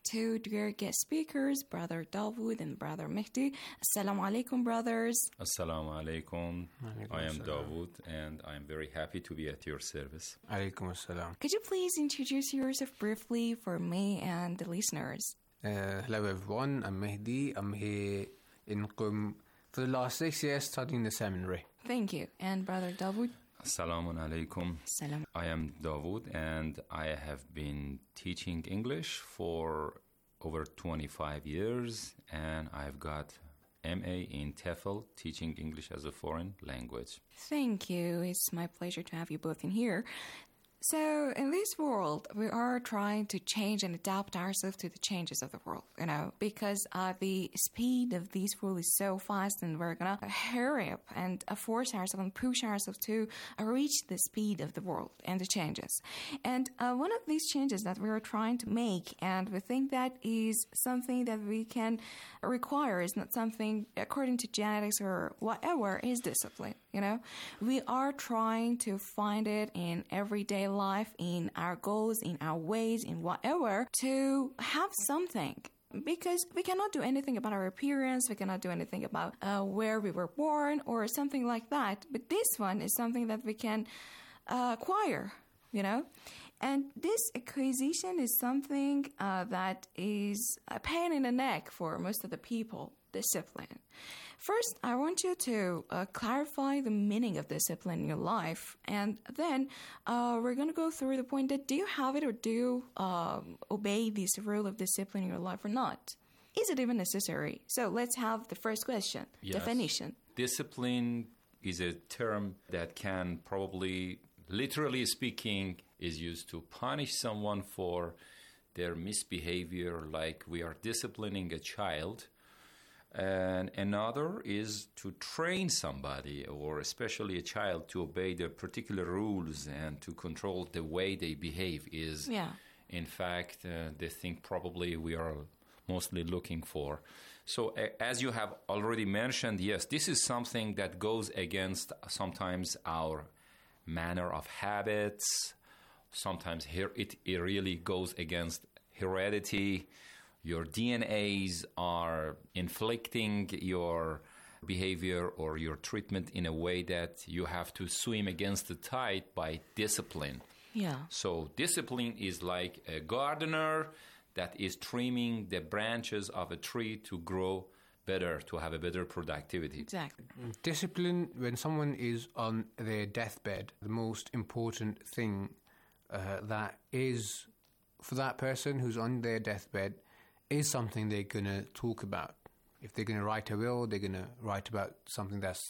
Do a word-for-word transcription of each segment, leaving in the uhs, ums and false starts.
two dear guest speakers, Brother Dawood and Brother Mehdi. Assalamu alaikum, brothers. Assalamu alaikum. I am Dawood, and I am very happy to be at your service. Alaikum assalam. Could you please introduce yourself briefly for me and the listeners? Uh, hello everyone, I'm Mehdi. I'm here in Qum for the last six years studying the seminary. Thank you. And Brother Dawood? Assalamu alaikum. Salam. I am Dawood, and I have been teaching English for over twenty-five years, and I've got M A in TEFL, teaching English as a foreign language. Thank you. It's my pleasure to have you both in here. So, in this world, we are trying to change and adapt ourselves to the changes of the world, you know, because uh, the speed of this world is so fast, and we're going to hurry up and uh, force ourselves and push ourselves to uh, reach the speed of the world and the changes. And uh, one of these changes that we are trying to make, and we think that is something that we can require, is not something according to genetics or whatever, is discipline, you know. We are trying to find it in everyday life, in our goals, in our ways, in whatever, to have something. Because we cannot do anything about our appearance, we cannot do anything about uh, where we were born or something like that. But this one is something that we can uh, acquire, you know. And this acquisition is something uh, that is a pain in the neck for most of the people, discipline. First, I want you to uh, clarify the meaning of discipline in your life, and then uh, we're going to go through the point that do you have it or do you uh, obey this rule of discipline in your life or not? Is it even necessary? So let's have the first question, Yes. definition. Discipline is a term that can probably, literally speaking, is used to punish someone for their misbehavior, like we are disciplining a child. And another is to train somebody, or especially a child, to obey the particular rules and to control the way they behave is, Yeah. in fact, uh, the thing probably we are mostly looking for. So uh, as you have already mentioned, yes, this is something that goes against sometimes our manner of habits. Sometimes here it, it really goes against heredity. Your D N As are inflicting your behavior or your treatment in a way that you have to swim against the tide by discipline. Yeah. So discipline is like a gardener that is trimming the branches of a tree to grow better, to have a better productivity. Exactly. Discipline, when someone is on their deathbed, the most important thing uh, that is for that person who's on their deathbed is something they're going to talk about. If they're going to write a will, they're going to write about something that's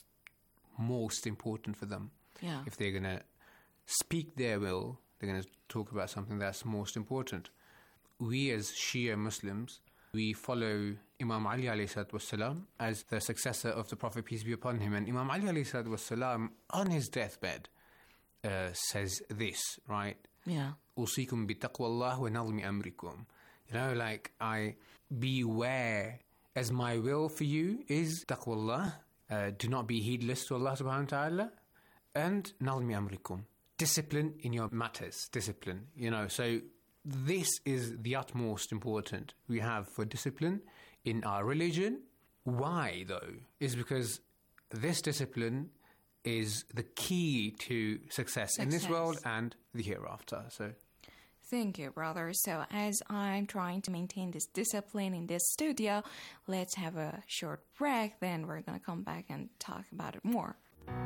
most important for them. Yeah. If they're going to speak their will, they're going to talk about something that's most important. We as Shia Muslims, we follow Imam Ali alayhi salatu wassalam as the successor of the Prophet, peace be upon him. And Imam Ali alayhi salatu wassalam, on his deathbed, uh, says this, right? Yeah. أوصيكم بتقوى الله ونظم أمركم. You know, like, I beware, as my will for you is taqwallah, uh, do not be heedless to Allah subhanahu wa ta'ala, and nalmi amrikum, discipline in your matters, discipline, you know. So this is the utmost important we have for discipline in our religion. Why, though? Is because this discipline is the key to success, success in this world and the hereafter. So. Thank you, brother. So as I'm trying to maintain this discipline in this studio, let's have a short break, then we're going to come back and talk about it more.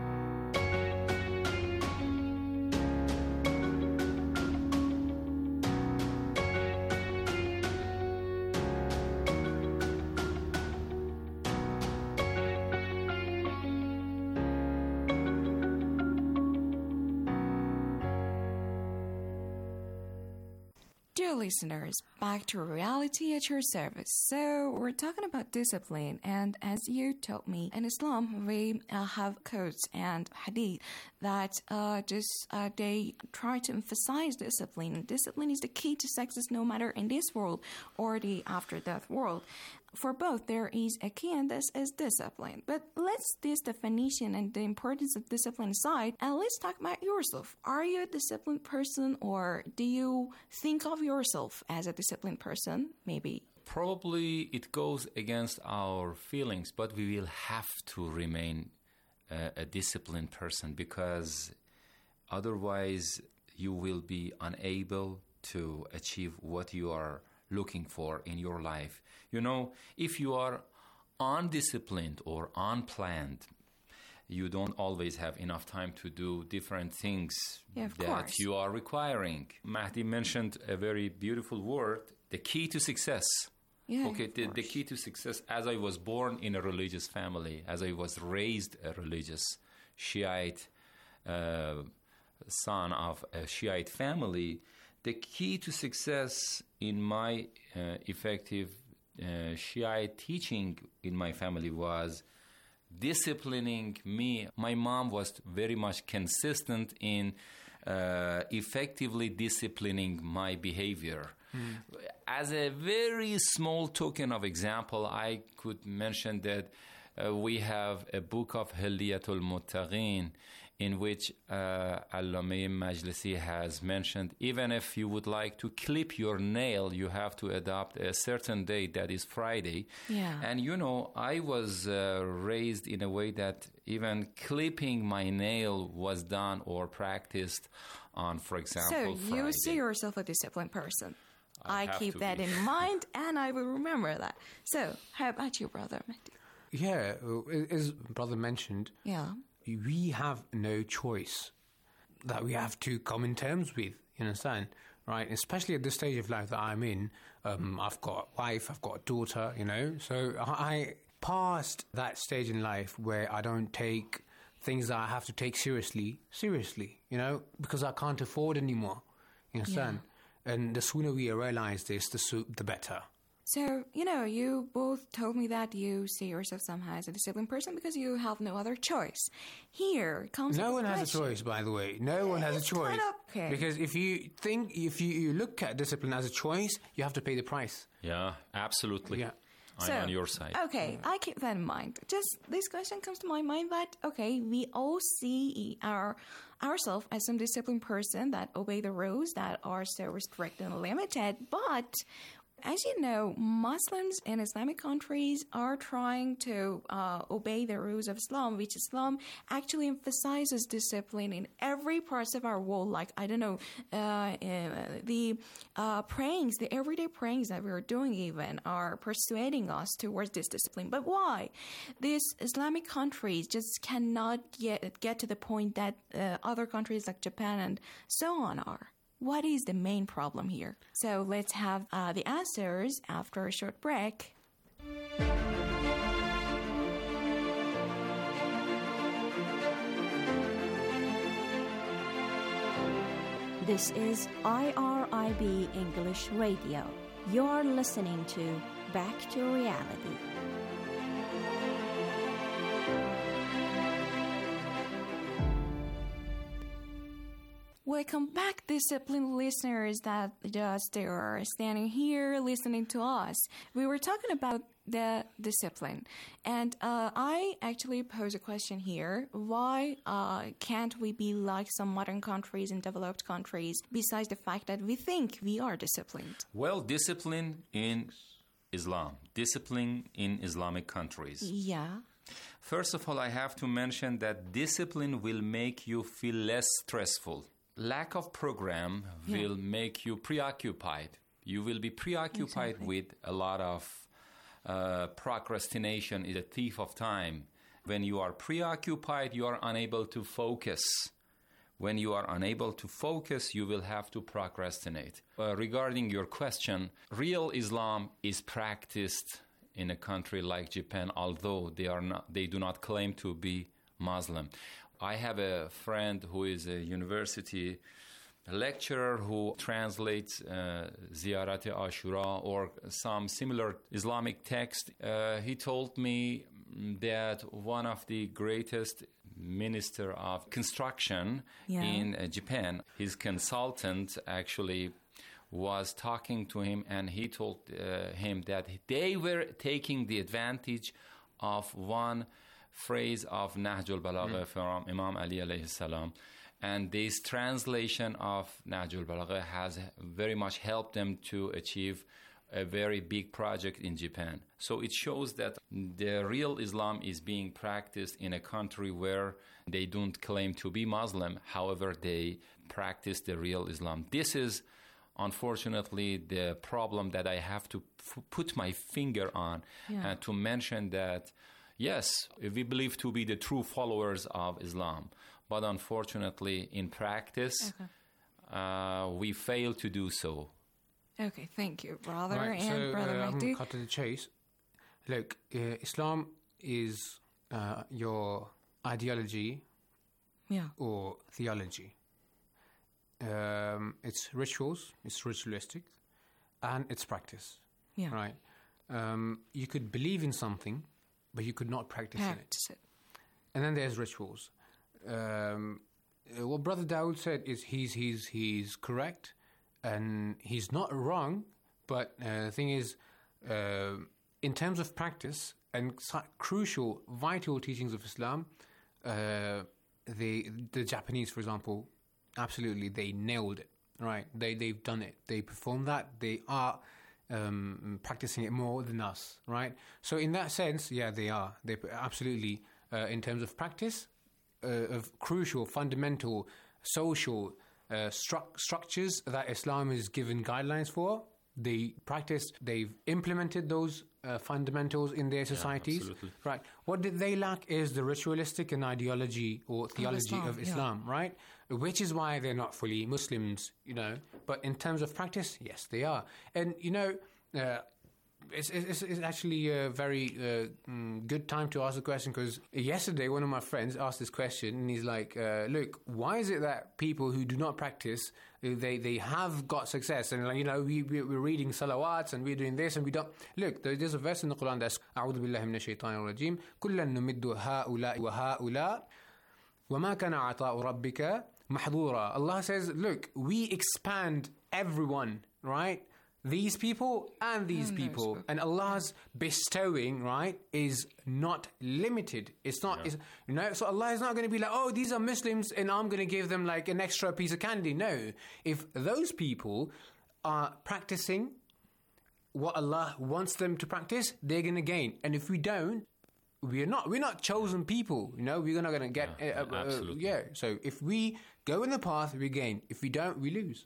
Dear listeners, back to reality at your service. So we're talking about discipline, and as you told me, in Islam we uh, have codes and hadith that uh, just uh, they try to emphasize discipline. Discipline is the key to success, no matter in this world or the after-death world. for both, there is a key, and this is discipline. But let's this definition and the importance of discipline aside, and let's talk about yourself. Are you a disciplined person, or do you think of yourself as a disciplined person? Maybe. Probably it goes against our feelings, but we will have to remain a, a disciplined person, because otherwise you will be unable to achieve what you are looking for in your life. You know, if you are undisciplined or unplanned, you don't always have enough time to do different things yeah, of that course. you are requiring. Mahdi mentioned a very beautiful word, the key to success. Yeah, okay, the, the key to success, as I was born in a religious family, as I was raised a religious Shiite uh, son of a Shiite family, the key to success in my uh, effective uh, Shiite teaching in my family was disciplining me. My mom was very much consistent in uh, effectively disciplining my behavior. Mm. As a very small token of example, I could mention that uh, we have a book of Hilyatul Muttaqin, in which uh, Allameh Majlisi has mentioned, even if you would like to clip your nail, you have to adopt a certain date, that is Friday. Yeah. And you know, I was uh, raised in a way that even clipping my nail was done or practiced on, for example, so Friday. You see yourself a disciplined person. I, I keep that be. in mind, and I will remember that. So, how about you, brother? Yeah, as brother mentioned, yeah, we have no choice that we have to come in terms with, you understand, right? Especially at this stage of life that I'm in. Um, I've got a wife, I've got a daughter, you know, so I passed that stage in life where I don't take things that I have to take seriously, seriously, you know, because I can't afford anymore, you understand? Yeah. And the sooner we realize this, the, so- the better. So, you know, you both told me that you see yourself somehow as a disciplined person because you have no other choice. Here comes No one question. has a choice, by the way. No one has it's a choice. Kind of, okay. Because if you think, if you, you look at discipline as a choice, you have to pay the price. Yeah, absolutely. Yeah. I'm so, on your side. Okay, I keep that in mind. Just this question comes to my mind that, okay, we all see our ourselves as some disciplined person that obey the rules that are so restricted and limited, but as you know, Muslims in Islamic countries are trying to uh, obey the rules of Islam, which Islam actually emphasizes discipline in every part of our world. Like, I don't know, uh, uh, the uh, prayings, the everyday prayings that we're doing even are persuading us towards this discipline. But why? These Islamic countries just cannot get, get to the point that uh, other countries like Japan and so on are. What is the main problem here? So let's have uh, the answers after a short break. This is I R I B English Radio. You're listening to Back to Reality. Welcome back, disciplined listeners that just are standing here listening to us. We were talking about the discipline, and uh, I actually pose a question here. Why uh, can't we be like some modern countries and developed countries, besides the fact that we think we are disciplined? Well, discipline in Islam, discipline in Islamic countries. Yeah. First of all, I have to mention that discipline will make you feel less stressful. Lack of program yeah. will make you preoccupied. You will be preoccupied exactly. with a lot of uh, procrastination is a thief of time. When you are preoccupied, you are unable to focus. When you are unable to focus, you will have to procrastinate. Uh, regarding your question, real Islam is practiced in a country like Japan, although they are not, they do not claim to be Muslim. I have a friend who is a university lecturer who translates uh, Ziyarat Ashura or some similar Islamic text. Uh, he told me that one of the greatest minister of construction yeah. in uh, Japan, his consultant actually was talking to him, and he told uh, him that they were taking the advantage of one phrase of Nahj al-Balagha mm. from Imam Ali alayhi salam. And this translation of Nahj al-Balagha has very much helped them to achieve a very big project in Japan. So it shows that the real Islam is being practiced in a country where they don't claim to be Muslim. However, they practice the real Islam. This is, unfortunately, the problem that I have to f- put my finger on yeah. and to mention that, yes, we believe to be the true followers of Islam, but unfortunately, in practice, okay. uh, we fail to do so. Okay, thank you, brother right, and so, brother uh, I'm Mahdi. going to cut to the chase. Look, uh, Islam is uh, your ideology yeah. or theology. Um, it's rituals, it's ritualistic, and it's practice. Yeah. Right? Um, you could believe in something, but you could not practice, practice in it. it. And then there's rituals. Um, uh, what Brother Dawood said is he's he's he's correct. And he's not wrong, but uh, the thing is, uh, in terms of practice and crucial, vital teachings of Islam, uh, the the Japanese, for example, absolutely, they nailed it, right? They, they've done it. They perform that. They are um, practicing it more than us, right? So in that sense, yeah, they are. They absolutely, uh, in terms of practice, uh, of crucial, fundamental, social Uh, stru- structures that Islam is given guidelines for, they practiced, they've implemented those uh, fundamentals in their societies. Yeah, right. What did they lack is the ritualistic and ideology or theology of Islam, of Islam yeah. right? Which is why they're not fully Muslims, you know. But in terms of practice, yes, they are. And, you know, uh, It's, it's, it's actually a very uh, mm, good time to ask the question, because yesterday one of my friends asked this question, and he's like, uh, look, why is it that people who do not practice, they, they have got success? And, like, you know, we, we, we're reading salawats and we're doing this and we don't. Look, there's a verse in the Quran that's أعوذ بالله من الشيطان الرجيم كلا نمد هؤلاء وهؤلاء وما كان عطاء ربك محظورا. Allah says, look, we expand everyone, right? These people and these and people. people. And Allah's bestowing, right, is not limited. It's not, Yeah. it's, you know, so Allah is not going to be like, oh, these are Muslims and I'm going to give them like an extra piece of candy. No. If those people are practicing what Allah wants them to practice, they're going to gain. And if we don't, we're not, we're not chosen people, you know, we're not going to get, Yeah, uh, uh, absolutely. yeah. So if we go in the path, we gain. If we don't, we lose.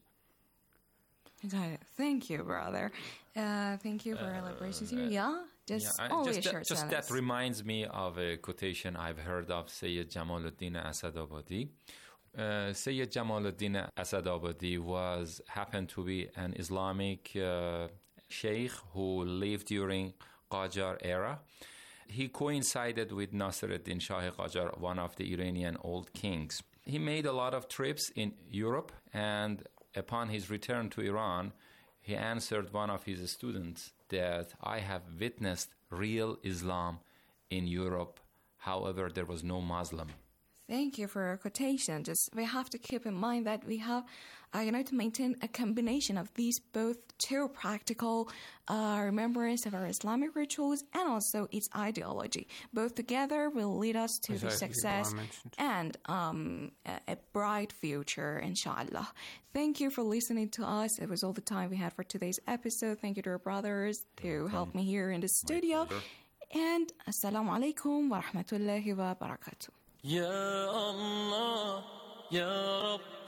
Got it. Thank you, brother. Uh, thank you for elaborating here. Yeah, just Yeah, I- only just a short that, just sentence. that reminds me of a quotation I've heard of Sayyid Jamaluddin Asadabadi. Uh, Sayyid Jamaluddin Asadabadi was happened to be an Islamic uh, sheikh who lived during Qajar era. He coincided with Nasiruddin Shah Qajar, one of the Iranian old kings. He made a lot of trips in Europe, and upon his return to Iran, he answered one of his students that I have witnessed real Islam in Europe. However, there was no Muslim. Thank you for your quotation. Just we have to keep in mind that we have, uh, you know, to maintain a combination of these both two practical uh, remembrance of our Islamic rituals and also its ideology. Both together will lead us to the Exactly, success what I mentioned. and um, a, a bright future, inshallah. Thank you for listening to us. It was all the time we had for today's episode. Thank you to our brothers to help me here in the studio. pleasure. And assalamu alaikum wa rahmatullahi wa barakatuh. يا الله يا رب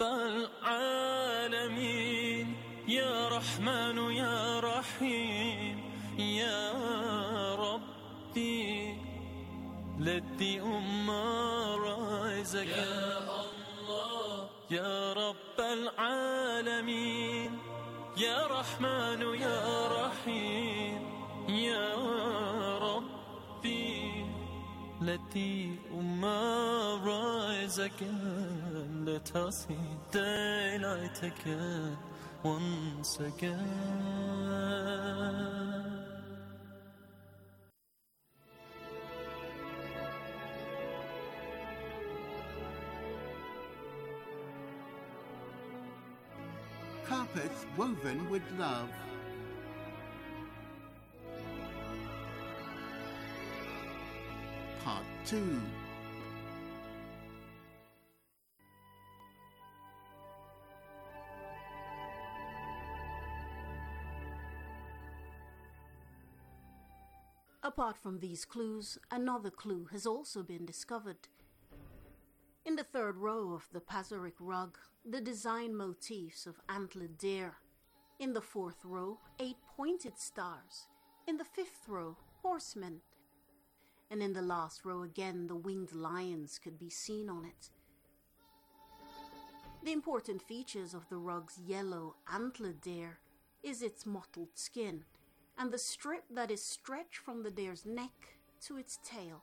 العالمين يا رحمن يا رحيم يا ربي let the ummah rise again يا الله يا رب العالمين يا رحمن يا رحيم يا ربي let the ummah rise again. Let us see daylight again, once again. carpets woven with love. Part two. Apart from these clues, another clue has also been discovered. In the third row of the Pazyryk rug, the design motifs of antlered deer. In the fourth row, eight pointed stars. In the fifth row, horsemen. And in the last row again, the winged lions could be seen on it. The important features of the rug's yellow antlered deer is its mottled skin, and the strip that is stretched from the deer's neck to its tail.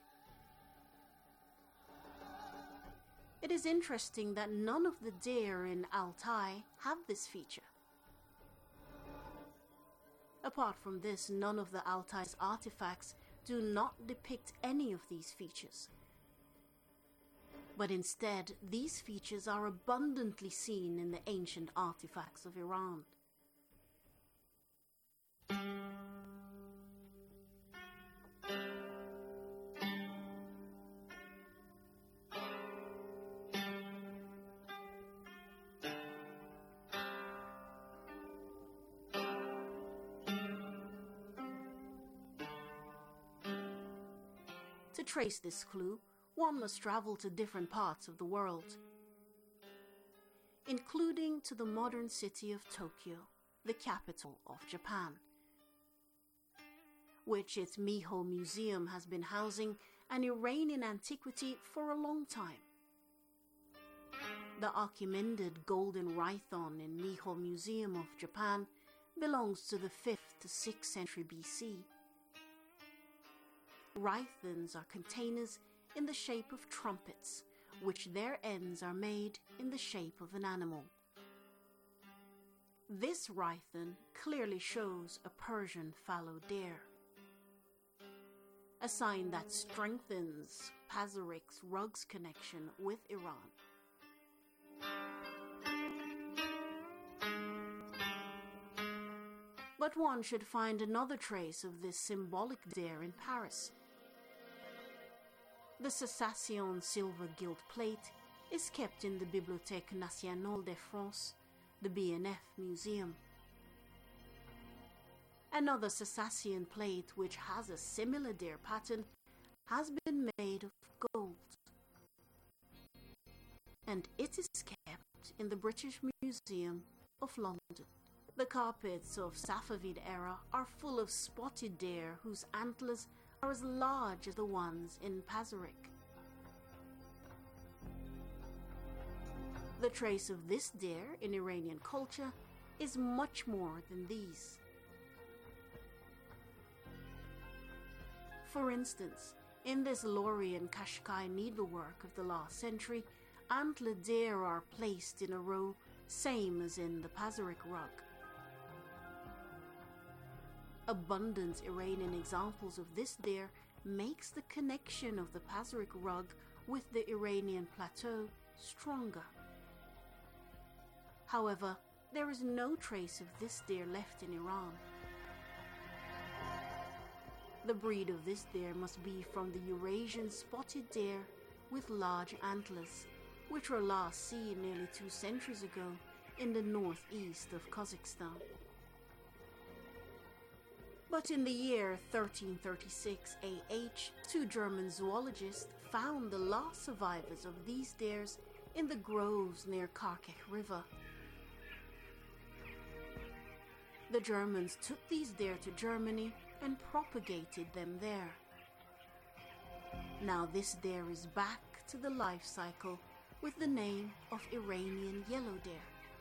It is interesting that none of the deer in Altai have this feature. Apart from this, none of the Altai's artifacts do not depict any of these features. But instead, these features are abundantly seen in the ancient artifacts of Iran. To trace this clue, one must travel to different parts of the world, including to the modern city of Tokyo, the capital of Japan, which its Miho Museum has been housing an Iranian antiquity for a long time. The Achaemenid golden rhython in Miho Museum of Japan belongs to the fifth to sixth century B C. Rhythons are containers in the shape of trumpets, which their ends are made in the shape of an animal. This rhython clearly shows a Persian fallow deer, a sign that strengthens Pazyryk's rug's connection with Iran. But one should find another trace of this symbolic deer in Paris. The Cessation silver gilt plate is kept in the Bibliothèque Nationale de France, the B N F museum. Another Cessation plate, which has a similar deer pattern, has been made of gold, and it is kept in the British Museum of London. The carpets of Safavid era are full of spotted deer whose antlers are as large as the ones in Pazyryk. The trace of this deer in Iranian culture is much more than these. For instance, in this Lori and Kashkai needlework of the last century, antlered deer are placed in a row, same as in the Pazyryk rug. Abundant Iranian examples of this deer makes the connection of the Pazyryk rug with the Iranian plateau stronger. However, there is no trace of this deer left in Iran. The breed of this deer must be from the Eurasian spotted deer with large antlers, which were last seen nearly two centuries ago in the northeast of Kazakhstan. But in the year thirteen thirty-six A H, two German zoologists found the last survivors of these deers in the groves near Karkech River. The Germans took these deer to Germany and propagated them there. Now this deer is back to the life cycle with the name of Iranian yellow deer.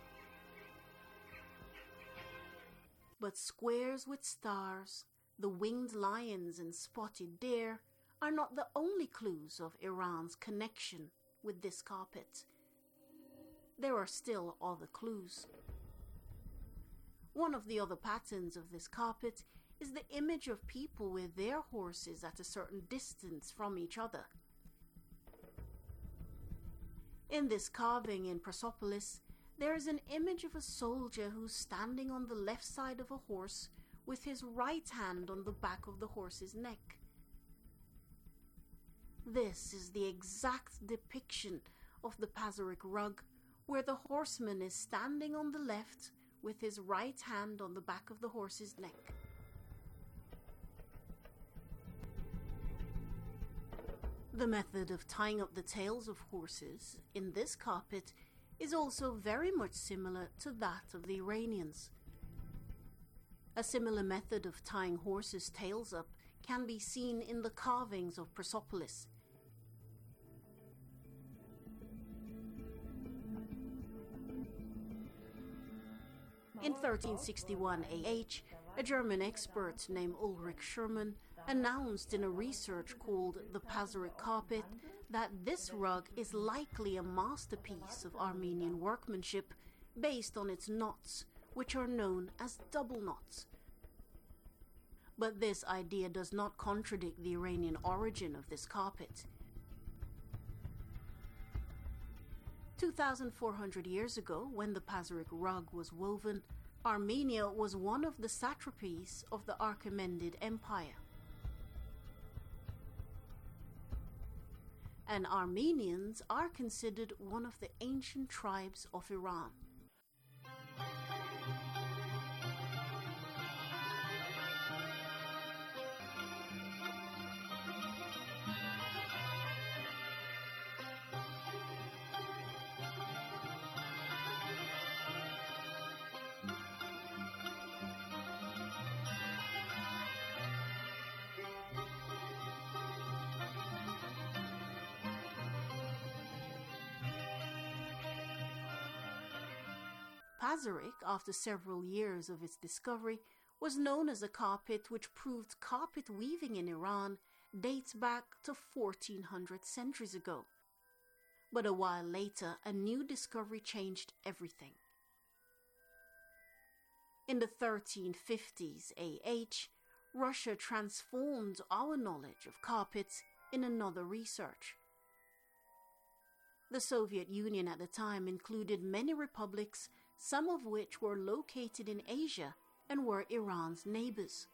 But squares with stars, the winged lions and spotted deer are not the only clues of Iran's connection with this carpet. There are still other clues. One of the other patterns of this carpet is the image of people with their horses at a certain distance from each other. In this carving in Persepolis, there is an image of a soldier who's standing on the left side of a horse with his right hand on the back of the horse's neck. This is the exact depiction of the Pazyryk rug, where the horseman is standing on the left with his right hand on the back of the horse's neck. The method of tying up the tails of horses in this carpet is also very much similar to that of the Iranians. A similar method of tying horses' tails up can be seen in the carvings of Persepolis. In thirteen sixty-one A H, a German expert named Ulrich Schurmann announced in a research called the Pazyryk carpet that this rug is likely a masterpiece of Armenian workmanship based on its knots, which are known as double knots. But this idea does not contradict the Iranian origin of this carpet. two thousand four hundred years ago, when the Pazyryk rug was woven, Armenia was one of the satrapies of the Achaemenid Empire. And Armenians are considered one of the ancient tribes of Iran. Pazyryk, after several years of its discovery, was known as a carpet which proved carpet weaving in Iran dates back to fourteen hundred centuries ago. But a while later, a new discovery changed everything. In the thirteen fifties A H, Russia transformed our knowledge of carpets in another research. The Soviet Union at the time included many republics, some of which were located in Asia and were Iran's neighbors.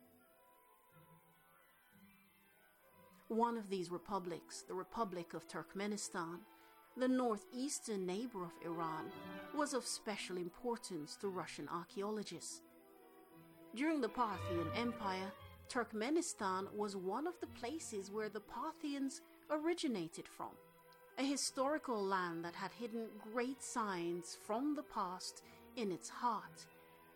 One of these republics, the Republic of Turkmenistan, the northeastern neighbor of Iran, was of special importance to Russian archaeologists. During the Parthian Empire, Turkmenistan was one of the places where the Parthians originated from, a historical land that had hidden great signs from the past in its heart.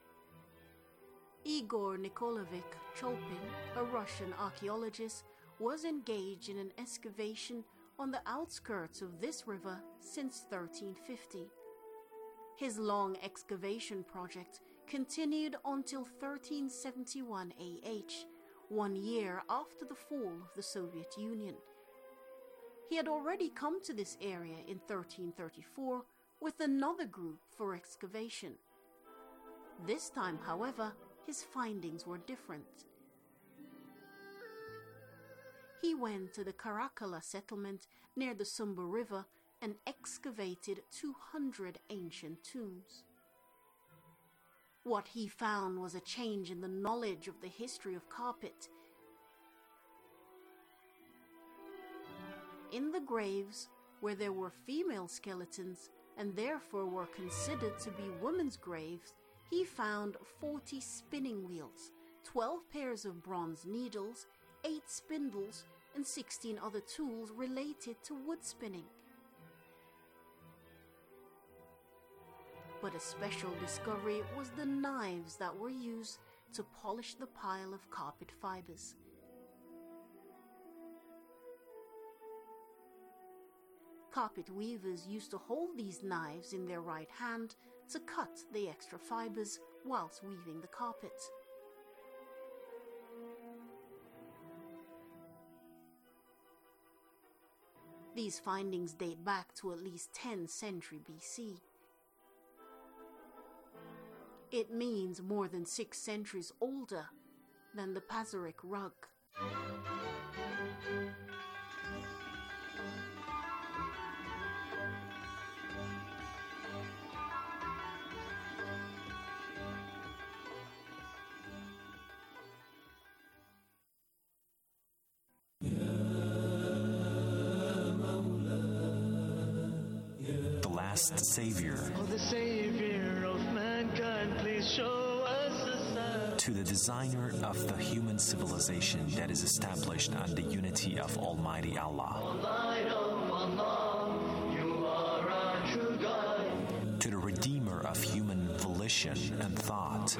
Igor Nikolaevich Cholpin, a Russian archaeologist, was engaged in an excavation on the outskirts of this river since thirteen fifty. His long excavation project continued until thirteen seventy-one A H, one year after the fall of the Soviet Union. He had already come to this area in thirteen thirty-four with another group for excavation. This time, however, his findings were different. He went to the Karakala settlement near the Sumba River and excavated two hundred ancient tombs. What he found was a change in the knowledge of the history of carpet. In the graves, where there were female skeletons and therefore were considered to be women's graves, he found forty spinning wheels, twelve pairs of bronze needles, eight spindles, and sixteen other tools related to wood spinning. But a special discovery was the knives that were used to polish the pile of carpet fibers. Carpet weavers used to hold these knives in their right hand to cut the extra fibers whilst weaving the carpet. These findings date back to at least tenth century B C. It means more than six centuries older than the Pazyryk rug. last Savior. Oh, the Savior of mankind, please show us a sign. To the designer of the human civilization that is established on the unity of Almighty Allah. To the redeemer of human volition and thought.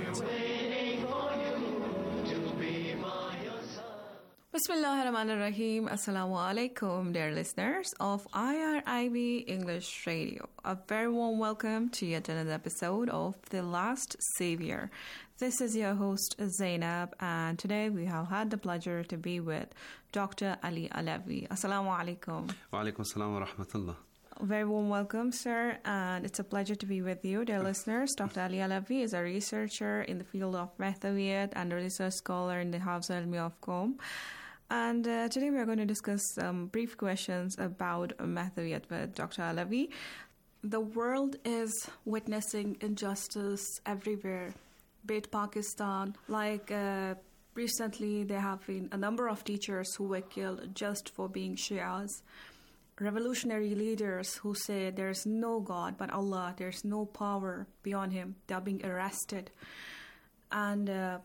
Bismillahirrahmanirrahim. Assalamu alaikum, dear listeners of I R I B English Radio. A very warm welcome to yet another episode of The Last Savior. This is your host Zainab, and today we have had the pleasure to be with Doctor Ali Alavi. Assalamu alaikum. Wa alaikum assalam wa rahmatullah. Very warm welcome, sir, and it's a pleasure to be with you, dear listeners. Doctor Ali Alavi is a researcher in the field of Mathawiyat and a research scholar in the Hafs al-Ilmi of Qom. And uh, today we are going to discuss some brief questions about Mathawiyat with Doctor Alavi. The world is witnessing injustice everywhere, be it Pakistan. Like uh, recently, there have been a number of teachers who were killed just for being Shias. Revolutionary leaders who say there's no God but Allah, there's no power beyond Him, they are being arrested. And uh,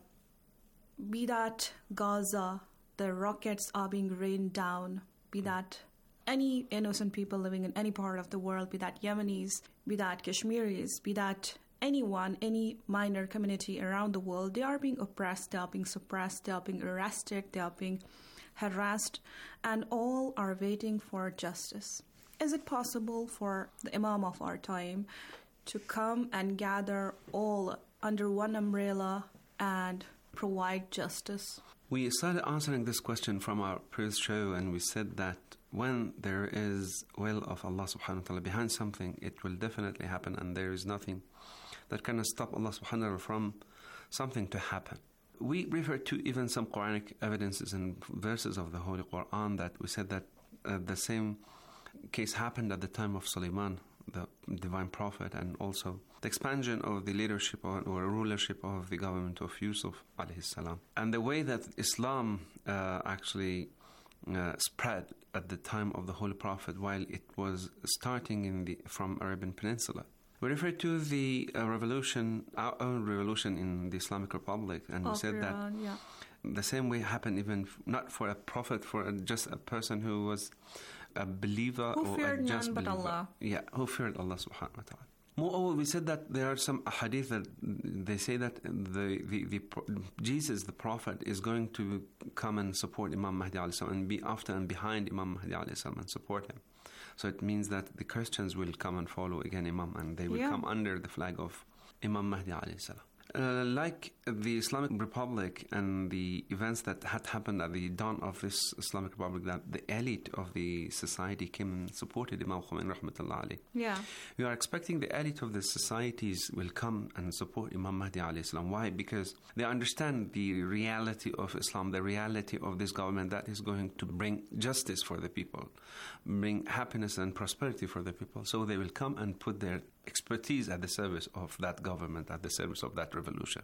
be that Gaza, the rockets are being rained down, be that any innocent people living in any part of the world, be that Yemenis, be that Kashmiris, be that anyone, any minor community around the world, they are being oppressed, they are being suppressed, they are being arrested, they are being harassed, and all are waiting for justice. Is it possible for the Imam of our time to come and gather all under one umbrella and provide justice? We started answering this question from our previous show, and we said that when there is will of Allah subhanahu wa ta'ala behind something, it will definitely happen, and there is nothing that can stop Allah subhanahu wa ta'ala from something to happen. We refer to even some Quranic evidences and verses of the Holy Quran that we said that uh, the same case happened at the time of Sulaiman, the divine prophet, and also the expansion of the leadership or, or rulership of the government of Yusuf alayhi salam. And the way that Islam uh, actually uh, spread at the time of the Holy Prophet while it was starting in the from Arabian Peninsula. We refer to the uh, revolution, our own revolution in the Islamic Republic, and of we said Iran, that yeah. the same way happened even f- not for a prophet, for a, just a person who was a believer Who or feared a just none but believer. Allah. Yeah, who feared Allah subhanahu wa ta'ala. Moreover, we said that there are some hadith that they say that the, the, the Jesus, the prophet, is going to come and support Imam Mahdi alayhi salam and be after and behind Imam Mahdi alayhi salam and support him. So it means that the Christians will come and follow again Imam, and they will Yeah. come under the flag of Imam Mahdi alayhi salam. Uh, like the Islamic Republic and the events that had happened at the dawn of this Islamic Republic, that the elite of the society came and supported Imam Khomeini rahmatullah alayhi. Yeah. We are expecting the elite of the societies will come and support Imam Mahdi alayhi salam. Why? Because they understand the reality of Islam, the reality of this government that is going to bring justice for the people, bring happiness and prosperity for the people. So they will come and put their expertise at the service of that government, at the service of that revolution.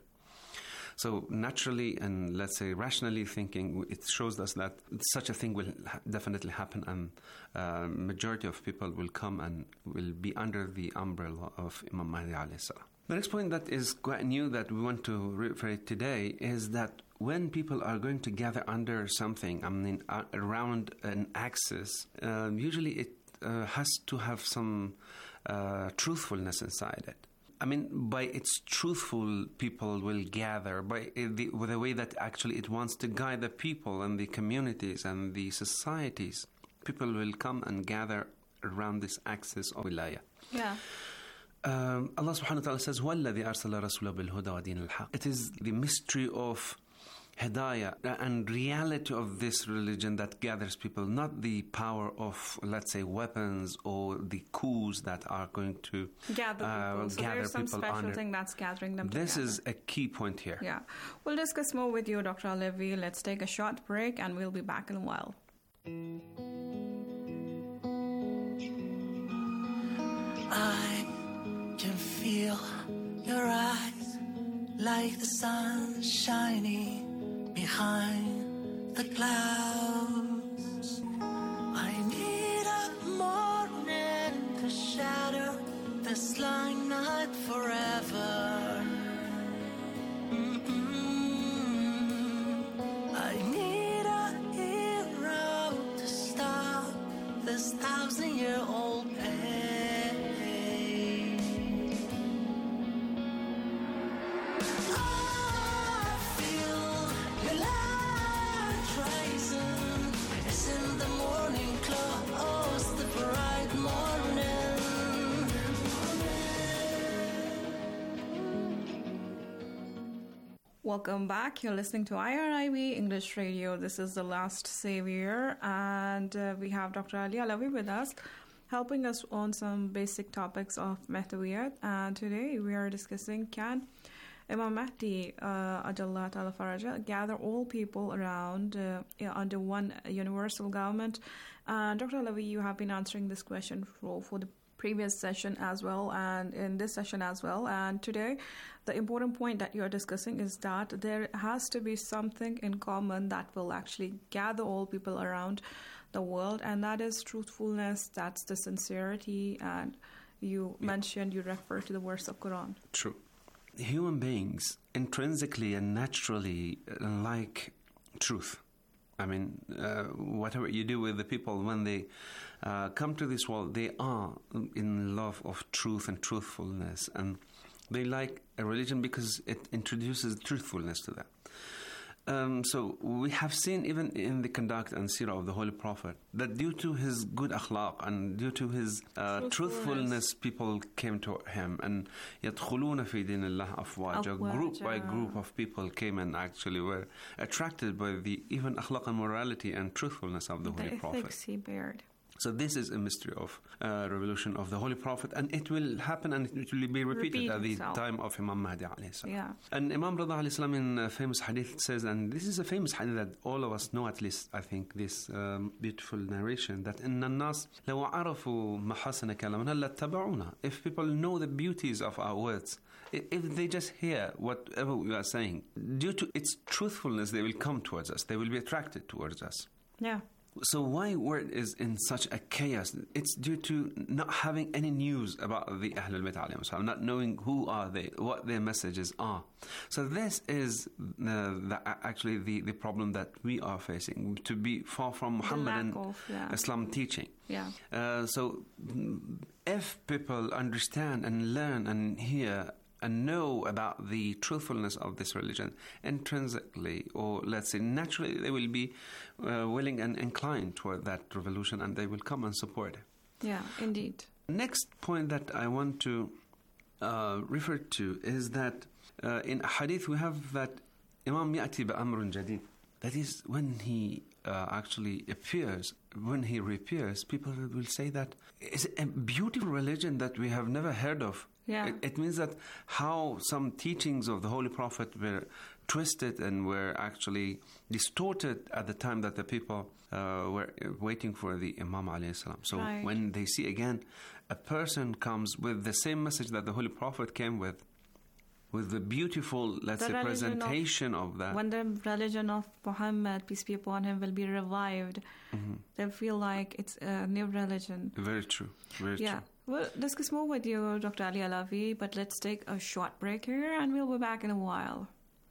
So naturally and let's say rationally thinking, it shows us that such a thing will ha- definitely happen, and uh, majority of people will come and will be under the umbrella of Imam Mahdi alayhi salam. The next point that is quite new that we want to reiterate today is that when people are going to gather under something, I mean uh, around an axis, uh, usually it uh, has to have some uh, truthfulness inside it. I mean, by its truthful, people will gather, by the, the way that actually it wants to guide the people and the communities and the societies. People will come and gather around this axis of wilayah. Yeah. Um, Allah subhanahu wa ta'ala says, وَالَّذِي أَرْسَلَ رَسُولَهُ بِالْهُدَى وَدِينِ الْحَقِّ. It is the mystery of Hidayah and reality of this religion that gathers people, not the power of, let's say, weapons or the coups that are going to gather people. Uh, so gather there's some people special under. thing that's gathering them This together. is a key point here. Yeah. We'll discuss more with you, Doctor Alavi. Let's take a short break and we'll be back in a while. I can feel your eyes like the sun shining behind the clouds. I need a morning to shadow this long night forever. Mm-mm. I need a hero to stop this thousand-year-old pain. I feel your light rising. It's in the morning close, the bright morning. Welcome back. You're listening to I R I B English Radio. This is The Last Savior, and uh, we have Doctor Ali Alawi with us, helping us on some basic topics of Mahdawiyyat. And today we are discussing, can Imam Mahdi, uh, Ajallah Ta'ala Faraja, gather all people around uh, yeah, under one universal government? Uh, Doctor Alawi, you have been answering this question for, for the previous session as well, and in this session as well. And today, the important point that you are discussing is that there has to be something in common that will actually gather all people around the world, and that is truthfulness, that's the sincerity, and you yeah. mentioned, you refer to the verse of Quran. True. Human beings intrinsically and naturally like truth. I mean, uh, whatever you do with the people when they uh, come to this world, they are in love of truth and truthfulness, and they like a religion because it introduces truthfulness to them. Um, so we have seen even in the conduct and seerah of the Holy Prophet that due to his good akhlaq and due to his uh, truthfulness, people came to him. And يَدْخُلُونَ فِي دِينِ اللَّهِ أَفْوَاجًا. Group by group of people came and actually were attracted by the even akhlaq and morality and truthfulness of the, the Holy Prophet. Ethics he bared. So this is a mystery of uh, revolution of the Holy Prophet, and it will happen and it will be repeated Repeat at the itself. time of Imam Mahdi alayhi salam. Yeah. And Imam Rida alayhi salam in a famous hadith says, and this is a famous hadith that all of us know, at least I think, this um, beautiful narration, that إِنَّ النَّاسِ لَوْ عَرَفُوا مَحَاسِنَ كَلَامِنَا لَاتَّبَعُونَا. If people know the beauties of our words, if they just hear whatever we are saying, due to its truthfulness, they will come towards us. They will be attracted towards us. Yeah. So why word is in such a chaos? It's due to not having any news about the Ahlul Bayt alayhim salam, not knowing who are they, what their messages are. So this is uh, the, actually the, the problem that we are facing, to be far from Muhammadan of, yeah. Islam teaching. Yeah. Uh, so if people understand and learn and hear and know about the truthfulness of this religion intrinsically, or let's say naturally, they will be uh, willing and inclined toward that revolution, and they will come and support it. Yeah, indeed. Next point that I want to uh, refer to is that uh, in hadith we have that Imam يأتي بأمر جديد. That is, when he uh, actually appears, when he reappears, people will say that it's a beautiful religion that we have never heard of. Yeah. It, it means that how some teachings of the Holy Prophet were twisted and were actually distorted at the time that the people uh, were waiting for the Imam alayhi salam. So right. when they see again a person comes with the same message that the Holy Prophet came with, with the beautiful, let's The say, religion presentation of, of that. When the religion of Muhammad, peace be upon him, will be revived, mm-hmm. they feel like it's a new religion. Very true. Very yeah. true. We'll discuss more with you, Doctor Ali Alawi, but let's take a short break here and we'll be back in a while.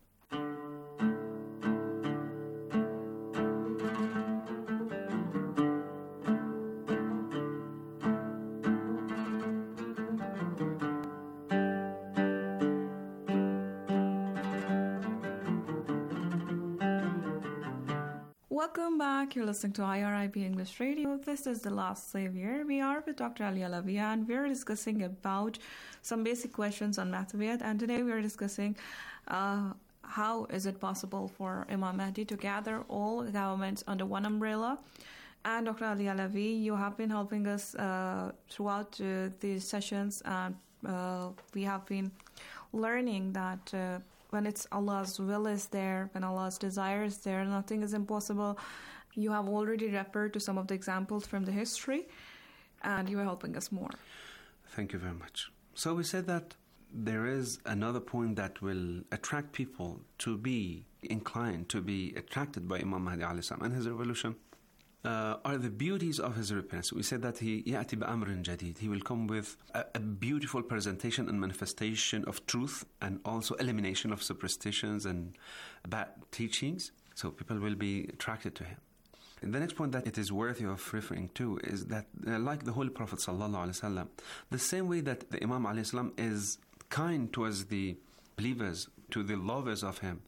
Welcome back. You're listening to I R I B English Radio. This is The Last Savior. We are with Doctor Ali Alawi, and we're discussing about some basic questions on Mahdawiyyat. And today we are discussing uh, how is it possible for Imam Mahdi to gather all governments under one umbrella. And Doctor Ali Alawi, you have been helping us uh, throughout uh, these sessions, and uh, we have been learning that uh, when it's Allah's will is there, when Allah's desire is there, nothing is impossible. You have already referred to some of the examples from the history, and you are helping us more. Thank you very much. So we said that there is another point that will attract people to be inclined, to be attracted by Imam Mahdi alayhi salam and his revolution. uh, are the beauties of his repentance. We said that he يأتي بأمر جديد. He will come with a, a beautiful presentation and manifestation of truth, and also elimination of superstitions and bad teachings. So people will be attracted to him. And the next point that it is worthy of referring to is that, uh, like the Holy Prophet sallallahu alaihi wasallam, the same way that the Imam alayhi salam is kind towards the believers, to the lovers of him,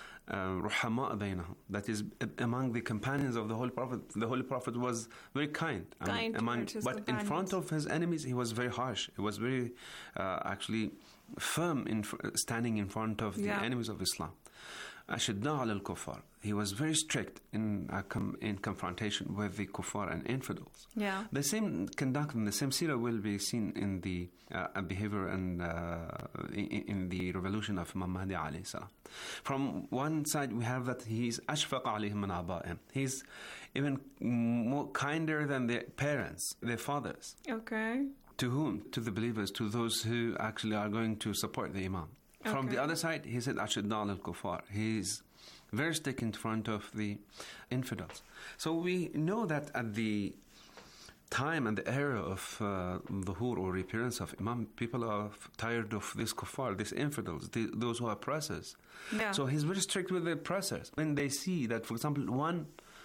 رحماء بينهم, that is among the companions of the Holy Prophet, the Holy Prophet was very kind. I kind mean, among, but companions. in front of his enemies, he was very harsh. He was very uh, actually firm in standing in front of the yeah. enemies of Islam. أشداء على الكفار. He was very strict in uh, com- in confrontation with the kuffar and infidels. Yeah. The same conduct and the same seerah will be seen in the uh, behavior and uh, in, in the revolution of Imam Mahdi alayhi salam. From one side, we have that he's أشفق عليهم من آبائهم. He's even more kinder than their parents, their fathers. Okay. To whom? To the believers, to those who actually are going to support the Imam. From Okay. the other side, he said, Ashidda al-Kufar. He's very strict in front of the infidels. So we know that at the time and the era of uh, Dhuhur or appearance of Imam, people are tired of this kuffar, these infidels, the, those who are oppressors. Yeah. So he's very strict with the oppressors. When they see that, for example, one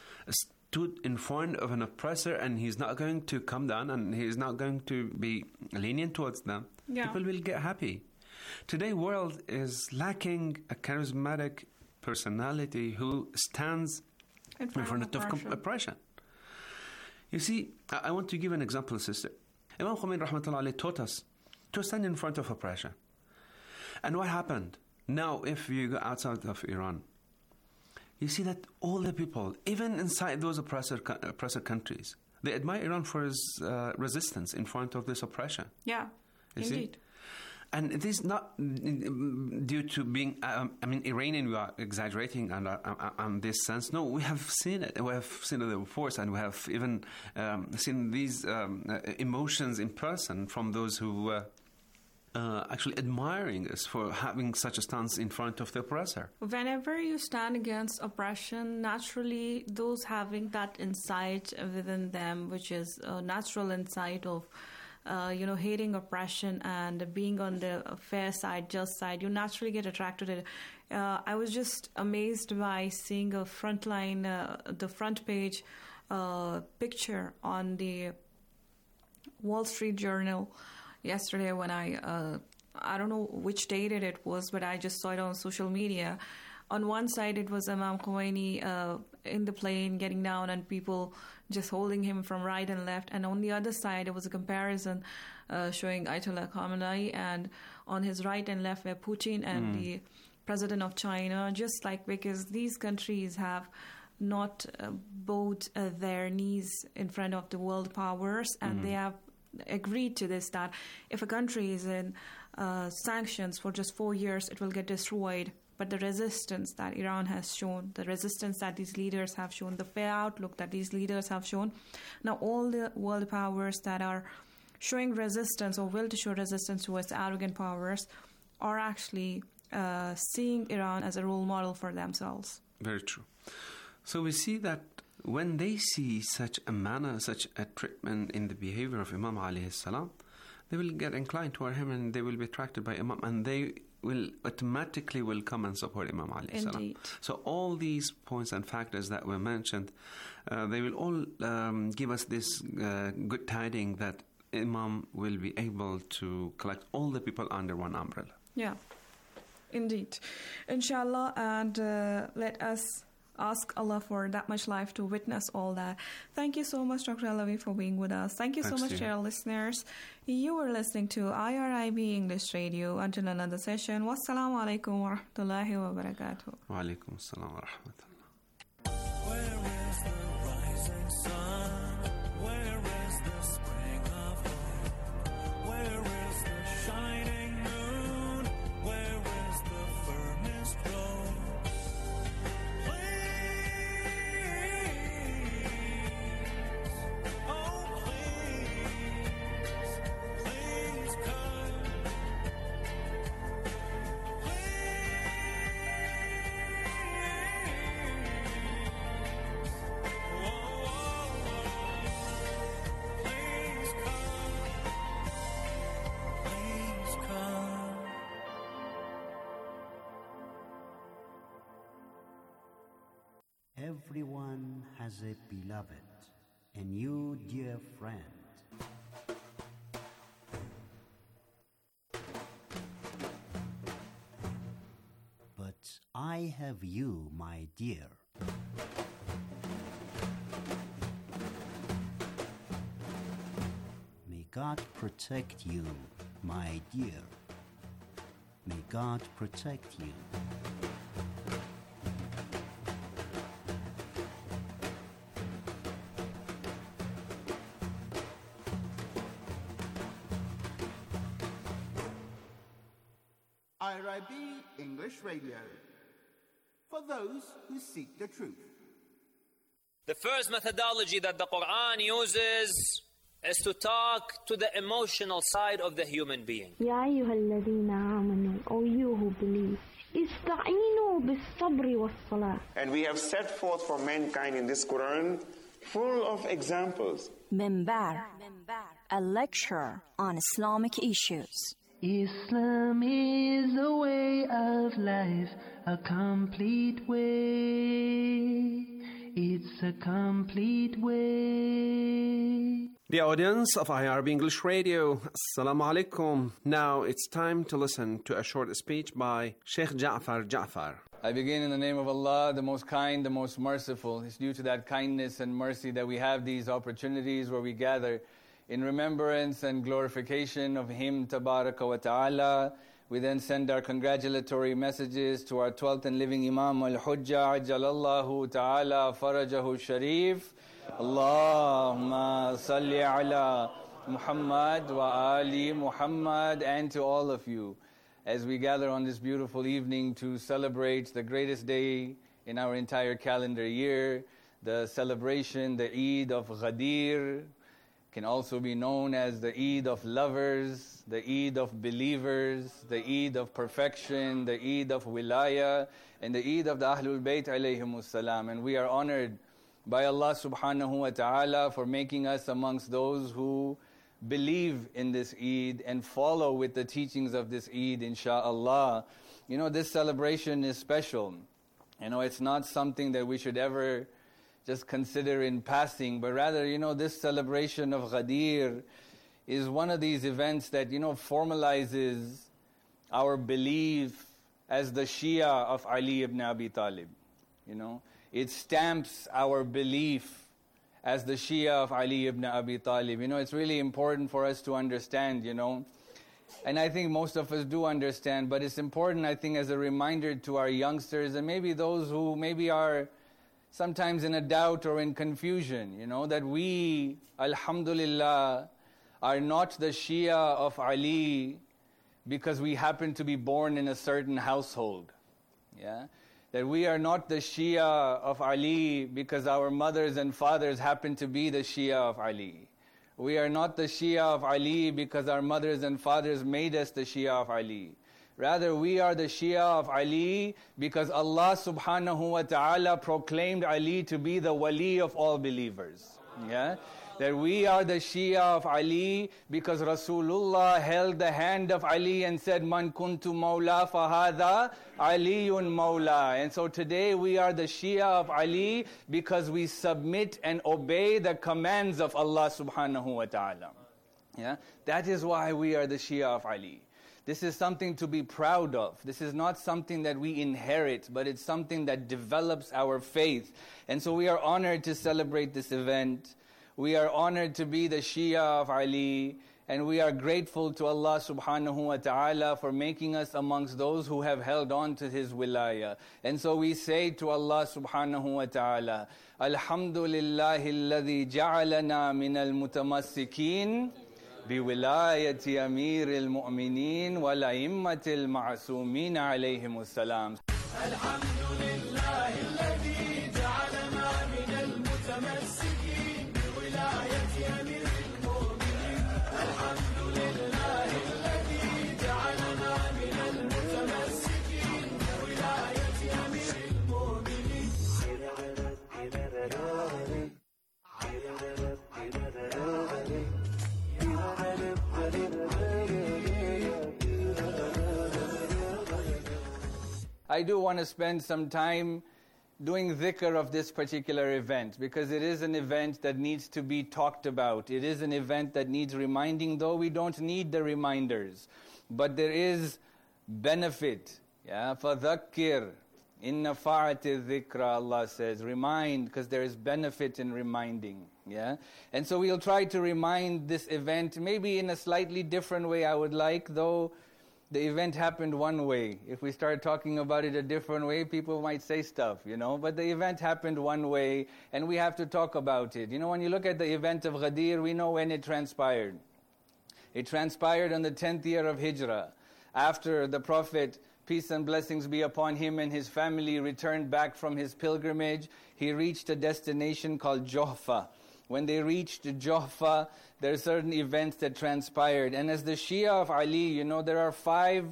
stood in front of an oppressor and he's not going to come down and he's not going to be lenient towards them, Yeah. people will get happy. Today, world is lacking a charismatic personality who stands In in front, front of, of com- oppression. oppression. You see, I, I want to give an example, sister. Imam Khomeini rahmatullah alayhi taught us to stand in front of oppression. And what happened? Now, if you go outside of Iran, you see that all the people, even inside those oppressor, oppressor countries, they admire Iran for its uh, resistance in front of this oppression. Yeah, You see? indeed. And it is not due to being, um, I mean, Iranian, we are exaggerating on, on, on this sense. No, we have seen it. We have seen it before, and we have even um, seen these um, uh, emotions in person from those who uh, uh, actually admiring us for having such a stance in front of the oppressor. Whenever you stand against oppression, naturally, those having that insight within them, which is a natural insight of Uh, you know, hating oppression and being on the fair side, just side, you naturally get attracted to it. Uh, I was just amazed by seeing a frontline, uh, the front page uh, picture on the Wall Street Journal yesterday when I, uh, I don't know which date it was, but I just saw it on social media. On one side, it was Imam Khomeini uh, in the plane getting down and people just holding him from right and left. And on the other side, it was a comparison uh, showing Ayatollah Khamenei, and on his right and left were Putin and Mm. the president of China, just like because these countries have not uh, bowed uh, their knees in front of the world powers, and Mm. they have agreed to this, that if a country is in uh, sanctions for just four years, it will get destroyed. But the resistance that Iran has shown, the resistance that these leaders have shown, the fair outlook that these leaders have shown, now all the world powers that are showing resistance or will to show resistance towards arrogant powers are actually uh, seeing Iran as a role model for themselves. Very true. So we see that when they see such a manner, such a treatment in the behavior of Imam alayhi salam, they will get inclined toward him and they will be attracted by Imam, and they will automatically will come and support Imam alayhi salam. Indeed. So all these points and factors that were mentioned, uh, they will all um, give us this uh, good tiding that Imam will be able to collect all the people under one umbrella. Yeah, indeed. Inshallah, and uh, let us ask Allah for that much life to witness all that. Thank you so much, Doctor Alawi, for being with us. Thank you Thanks so much, to you. dear listeners. You were listening to I R I B English Radio. Until another session, wassalamu alaikum wa rahmatullahi wa barakatuh. Wa alaikum assalam wa rahmatullah. Where is the rising sun? Where is the spring of hope? Where is the shining moon? Where is the firmest road? Please, oh please, please come. Please. Whoa, whoa. Everyone has a beloved, a new dear friend. But I have you, my dear. May God protect you, my dear. May God protect you. I R I B English Radio, for those who seek the truth. The first methodology that the Quran uses is to talk to the emotional side of the human being. يا أيها الذين آمنوا, O you who believe, استعينوا بالصبر والصلاة. And we have set forth for mankind in this Quran full of examples. Minbar, a lecture on Islamic issues. Islam is a way of life, a complete way. It's a complete way. The audience of I R B English Radio, Assalamu alaikum. Now it's time to listen to a short speech by Sheikh Ja'far Ja'far. I begin in the name of Allah, the most kind, the most merciful. It's due to that kindness and mercy that we have these opportunities where we gather in remembrance and glorification of Him, Tabaraka wa Ta'ala. We then send our congratulatory messages to our twelfth and living Imam Al-Hujjah, Ajjalallahu Ta'ala Farajahu Sharif. Allahumma salli ala Muhammad wa ali Muhammad, and to all of you as we gather on this beautiful evening to celebrate the greatest day in our entire calendar year, the celebration, the Eid of Ghadir, can also be known as the Eid of lovers, the Eid of believers, the Eid of perfection, the Eid of wilaya, and the Eid of the Ahlul Bayt alayhimus salam. And we are honored by Allah subhanahu wa ta'ala for making us amongst those who believe in this Eid and follow with the teachings of this Eid, insha'Allah. You know, this celebration is special. You know, it's not something that we should ever just consider in passing, but rather, you know, this celebration of Ghadir is one of these events that, you know, formalizes our belief as the Shia of Ali ibn Abi Talib. You know, it stamps our belief as the Shia of Ali ibn Abi Talib. You know, it's really important for us to understand, you know, and I think most of us do understand, but it's important, I think, as a reminder to our youngsters and maybe those who maybe are sometimes in a doubt or in confusion, you know, that we, alhamdulillah, are not the Shia of Ali because we happen to be born in a certain household. Yeah? That we are not the Shia of Ali because our mothers and fathers happen to be the Shia of Ali. We are not the Shia of Ali because our mothers and fathers made us the Shia of Ali. Rather, we are the Shia of Ali because Allah subhanahu wa ta'ala proclaimed Ali to be the wali of all believers. Yeah? That we are the Shia of Ali because Rasulullah held the hand of Ali and said, Man kuntu mawla fahada Aliyun mawla. And so today we are the Shia of Ali because we submit and obey the commands of Allah subhanahu wa ta'ala. Yeah? That is why we are the Shia of Ali. This is something to be proud of. This is not something that we inherit, but it's something that develops our faith. And so we are honored to celebrate this event. We are honored to be the Shia of Ali. And we are grateful to Allah subhanahu wa ta'ala for making us amongst those who have held on to His wilaya. And so we say to Allah subhanahu wa ta'ala, Alhamdulillahi alladhi ja'alana min al-mutamassikin بولاية أمير المؤمنين والأئمة المعصومين عليهم السلام. الحمد لله الذي جعلنا من المتمسكين بولاية أمير المؤمنين. الحمد لله الذي جعلنا من المتمسكين بولاية أمير المؤمنين. I do want to spend some time doing dhikr of this particular event, because it is an event that needs to be talked about. It is an event that needs reminding, though we don't need the reminders. But there is benefit. Yeah, فَذَكِّرْ إِنَّ فَعَتِ الذِّكْرَ, Allah says. Remind, because there is benefit in reminding. Yeah, and so we'll try to remind this event, maybe in a slightly different way I would like, though the event happened one way. If we start talking about it a different way, people might say stuff, you know. But the event happened one way, and we have to talk about it. You know, when you look at the event of Ghadir, we know when it transpired. It transpired on the tenth year of Hijrah, after the Prophet, peace and blessings be upon him, and his family returned back from his pilgrimage. He reached a destination called Juhfa. When they reached Juhfa, there are certain events that transpired. And as the Shia of Ali, you know, there are five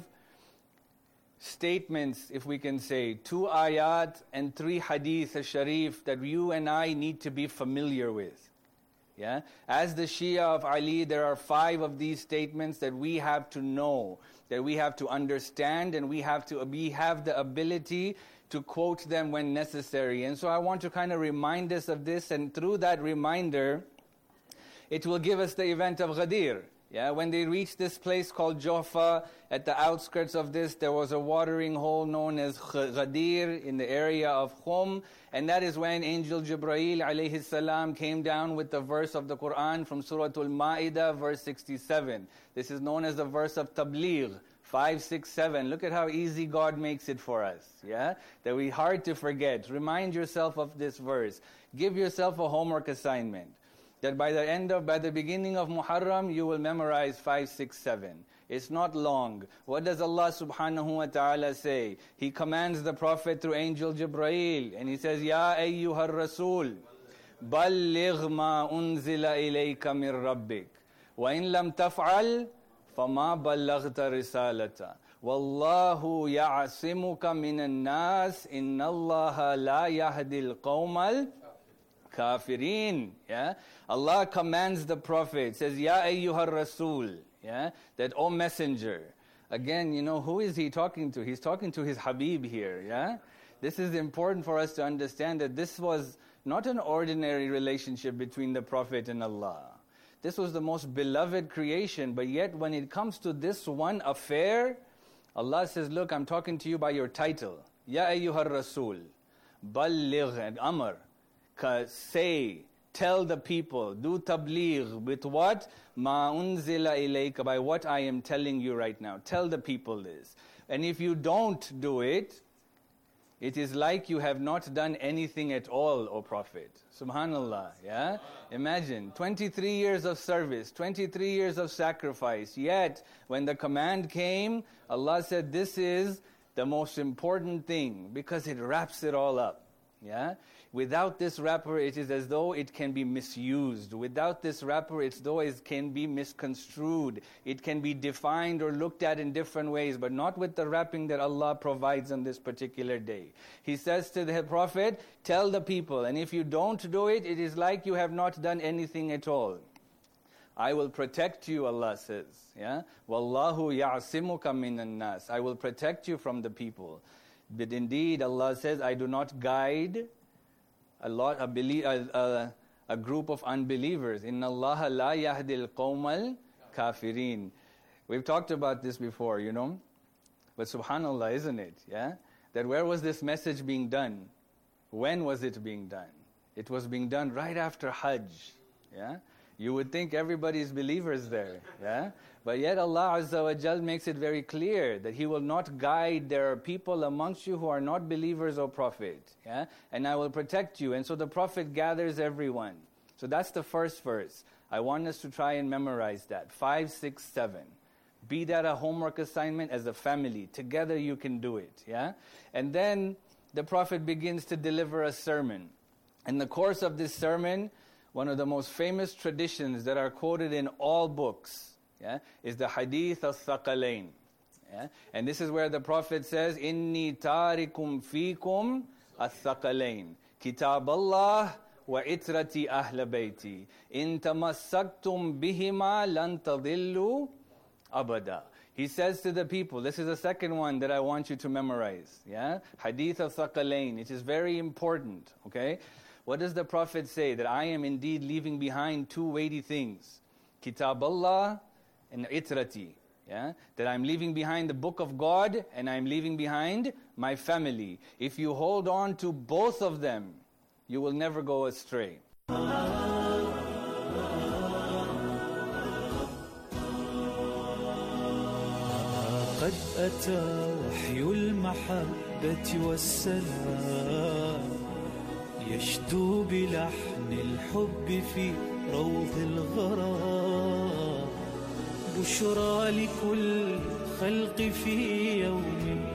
statements, if we can say, two ayat and three hadith al-sharif that you and I need to be familiar with. Yeah? As the Shia of Ali, there are five of these statements that we have to know, that we have to understand, and we have to we have the ability to quote them when necessary. And so I want to kind of remind us of this, and through that reminder, it will give us the event of Ghadir. Yeah, when they reached this place called Juhfa, at the outskirts of this, there was a watering hole known as Ghadir in the area of Khum, and that is when Angel Jibreel alayhi salam came down with the verse of the Quran from Surah Al-Ma'idah, verse sixty-seven. This is known as the verse of Tabligh. Five, six, seven. Look at how easy God makes it for us. Yeah? That we hard to forget. Remind yourself of this verse. Give yourself a homework assignment. That by the end of, by the beginning of Muharram, you will memorize five, six, seven. It's not long. What does Allah subhanahu wa ta'ala say? He commands the Prophet through Angel Jibreel, and he says, Ya ayyuhar Rasul, balligh ma unzila ilayka min rabbik. Wa in lam taf'al, فَمَا بَلَّغْتَ رِسَالَةً وَاللَّهُ يَعْصِمُكَ مِنَ النَّاسِ إِنَّ اللَّهَ لَا يَهْدِي الْقَوْمَ الْكَافِرِينَ. Yeah? Allah commands the Prophet, says, Ya ayyuhar Rasul, yeah? That, O Messenger. Again, you know, who is he talking to? He's talking to his Habib here. Yeah? This is important for us to understand that this was not an ordinary relationship between the Prophet and Allah. This was the most beloved creation, but yet when it comes to this one affair, Allah says, look, I'm talking to you by your title. Ya ayyuhar Rasul, balligh, and Amr, say, tell the people, do tabligh, with what? Ma unzila ilayka, by what I am telling you right now. Tell the people this. And if you don't do it, it is like you have not done anything at all, O Prophet. Subhanallah, yeah? Imagine, twenty-three years of service, twenty-three years of sacrifice, yet when the command came, Allah said this is the most important thing, because it wraps it all up, yeah? Without this wrapper, it is as though it can be misused. Without this wrapper, it's as though it can be misconstrued. It can be defined or looked at in different ways, but not with the wrapping that Allah provides on this particular day. He says to the Prophet, tell the people, and if you don't do it, it is like you have not done anything at all. I will protect you, Allah says. Yeah? Wallahu ya'asimuka minan nas. I will protect you from the people. But indeed, Allah says, I do not guide a lot, a, belie- a, a, a group of unbelievers. Inna Allah la yahdil qawmal kafirin. We've talked about this before, you know. But subhanallah, isn't it? Yeah? That where was this message being done? When was it being done? It was being done right after Hajj. Yeah? You would think everybody's believers there. Yeah? But yet Allah Azza wa Jal makes it very clear that He will not guide. There are people amongst you who are not believers, O Prophet. Yeah? And I will protect you. And so the Prophet gathers everyone. So that's the first verse. I want us to try and memorize that. Five, six, seven. Be that a homework assignment as a family. Together you can do it. Yeah? And then the Prophet begins to deliver a sermon. In the course of this sermon, one of the most famous traditions that are quoted in all books, yeah, is the Hadith al-Thaqalain. Yeah? And this is where the Prophet says, Inni tarikum fikum al-Thaqalain. Kitab Allah wa itrati ahla bayti. In tamassaktum bihima lan tadillu abada. He says to the people, this is the second one that I want you to memorize. Yeah? Hadith of Thaqalain. It is very important. Okay? What does the Prophet say? That I am indeed leaving behind two weighty things. Kitab Allah and Itrati. Yeah? That I'm leaving behind the book of God and I'm leaving behind my family. If you hold on to both of them, you will never go astray. قد أتى وحي المحبة والسلام يشدو بلحن الحب في روض الغرام بشرى لكل خلق في يوم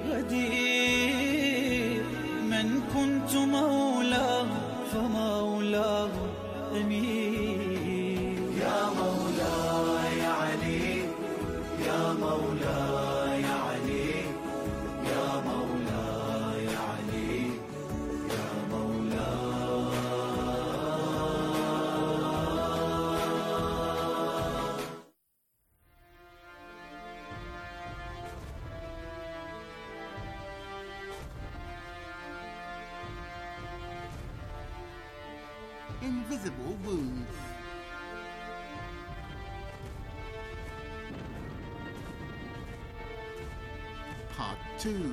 غدير من كنت مولاه فمولاه أمير يا مولاي علي يا مولاي علي يا مولاي علي يا مولاي. Invisible Wounds. Part two.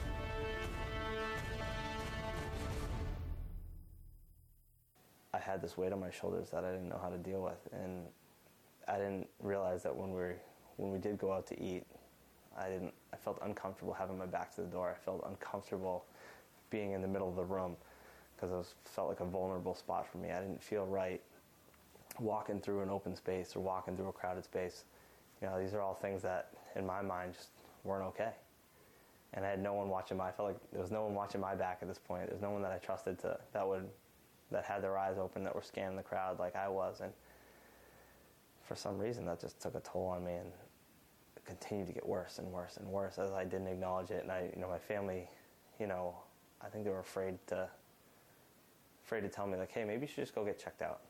I had this weight on my shoulders that I didn't know how to deal with, and I didn't realize that when we were, when we did go out to eat, I didn't. I felt uncomfortable having my back to the door. I felt uncomfortable being in the middle of the room because it was, felt like a vulnerable spot for me. I didn't feel right walking through an open space or walking through a crowded space. You know, these are all things that, in my mind, just weren't okay. And I had no one watching my. I felt like there was no one watching my back at this point. There was no one that I trusted to that would, that had their eyes open, that were scanning the crowd like I was. And for some reason, that just took a toll on me, and it continued to get worse and worse and worse as I didn't acknowledge it. And I, you know, my family, you know, I think they were afraid to, afraid to tell me like, hey, maybe you should just go get checked out.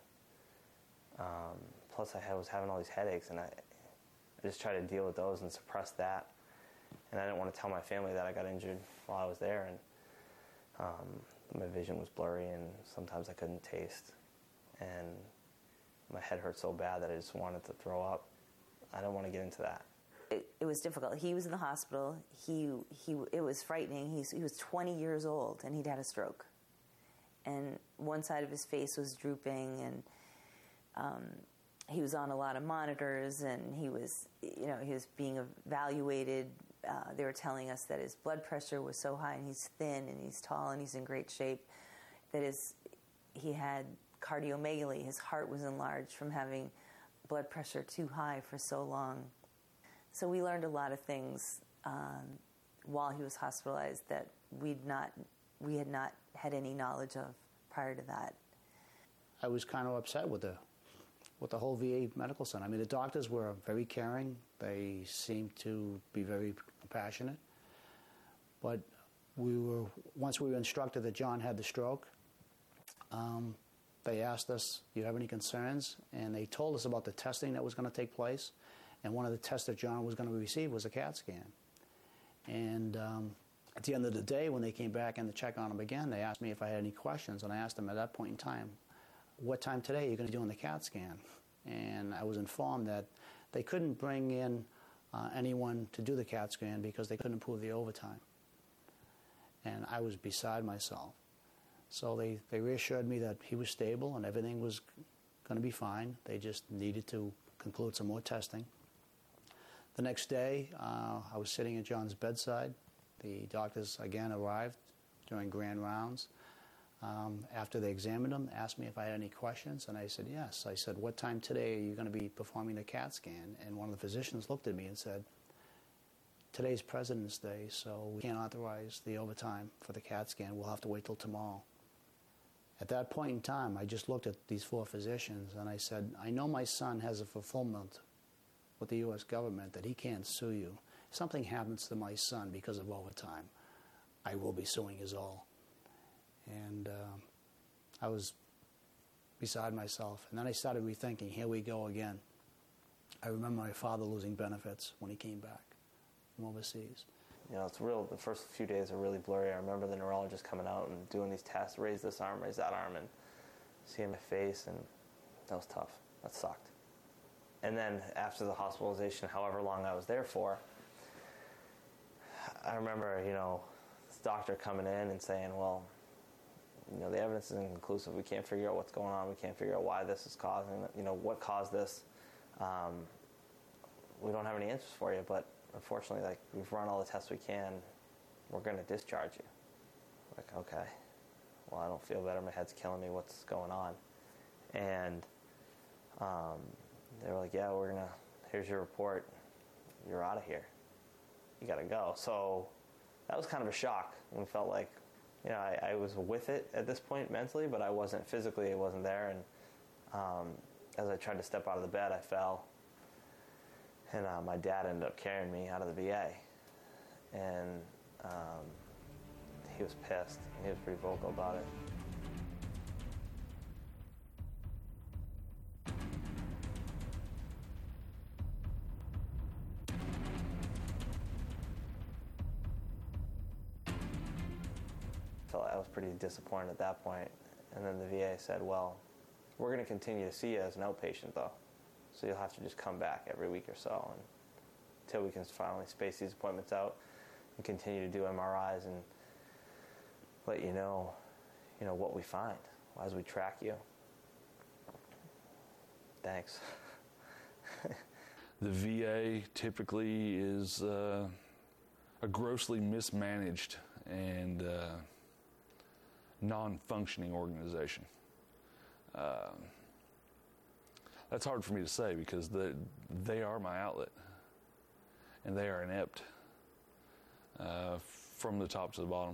Um, plus, I had, was having all these headaches, and I, I just tried to deal with those and suppress that. And I didn't want to tell my family that I got injured while I was there, and um, my vision was blurry, and sometimes I couldn't taste, and my head hurt so bad that I just wanted to throw up. I don't want to get into that. It, it was difficult. He was in the hospital. He he. It was frightening. He's, he was twenty years old, and he'd had a stroke, and one side of his face was drooping, and um, he was on a lot of monitors, and he was, you know, he was being evaluated. Uh, they were telling us that his blood pressure was so high, and he's thin, and he's tall, and he's in great shape, that his, he had cardiomegaly. His heart was enlarged from having blood pressure too high for so long. So we learned a lot of things um, while he was hospitalized that we'd not, we had not had any knowledge of prior to that. I was kind of upset with the with the whole V A medical center. I mean, the doctors were very caring. They seemed to be very compassionate. But we were, once we were instructed that John had the stroke, um, they asked us, do you have any concerns? And they told us about the testing that was going to take place. And one of the tests that John was going to receive was a CAT scan. And um, at the end of the day, when they came back in to check on him again, they asked me if I had any questions. And I asked them at that point in time, what time today are you going to do on the CAT scan? And I was informed that they couldn't bring in uh, anyone to do the CAT scan because they couldn't prove the overtime. And I was beside myself. So they, they reassured me that he was stable and everything was going to be fine. They just needed to conclude some more testing. The next day, uh, I was sitting at John's bedside. The doctors again arrived during grand rounds. Um, after they examined him, asked me if I had any questions, and I said yes. I said, what time today are you going to be performing the CAT scan? And one of the physicians looked at me and said, today's President's Day, so we can't authorize the overtime for the CAT scan. We'll have to wait till tomorrow. At that point in time, I just looked at these four physicians, and I said, I know my son has a fulfillment with the U S government that he can't sue you. If something happens to my son because of overtime, I will be suing us all. And uh, I was beside myself. And then I started rethinking, here we go again. I remember my father losing benefits when he came back. from overseas. You know, it's real, the first few days are really blurry. I remember the neurologist coming out and doing these tests, raise this arm, raise that arm, and seeing my face, and that was tough. That sucked. And then after the hospitalization, however long I was there for, I remember, you know, this doctor coming in and saying, well, you know, the evidence is inconclusive. We can't figure out what's going on. We can't figure out why this is causing, you know, what caused this. Um, we don't have any answers for you, but unfortunately, like, we've run all the tests we can. We're going to discharge you. Like, okay. Well, I don't feel better. My head's killing me. What's going on? And um, they were like, yeah, we're going to, here's your report. You're out of here. You got to go. So that was kind of a shock. We felt like, you know, I, I was with it at this point mentally, but I wasn't physically. I wasn't there. And um, as I tried to step out of the bed, I fell. And uh, my dad ended up carrying me out of the V A. And um, he was pissed. He was pretty vocal about it. I was pretty disappointed at that point. And then the V A said, well, we're going to continue to see you as an outpatient, though. So you'll have to just come back every week or so and, until we can finally space these appointments out and continue to do M R Is and let you know, you know, what we find as we track you. Thanks. The V A typically is uh, a grossly mismanaged and uh, non-functioning organization. Uh, that's hard for me to say because the, they are my outlet, and they are inept uh, from the top to the bottom.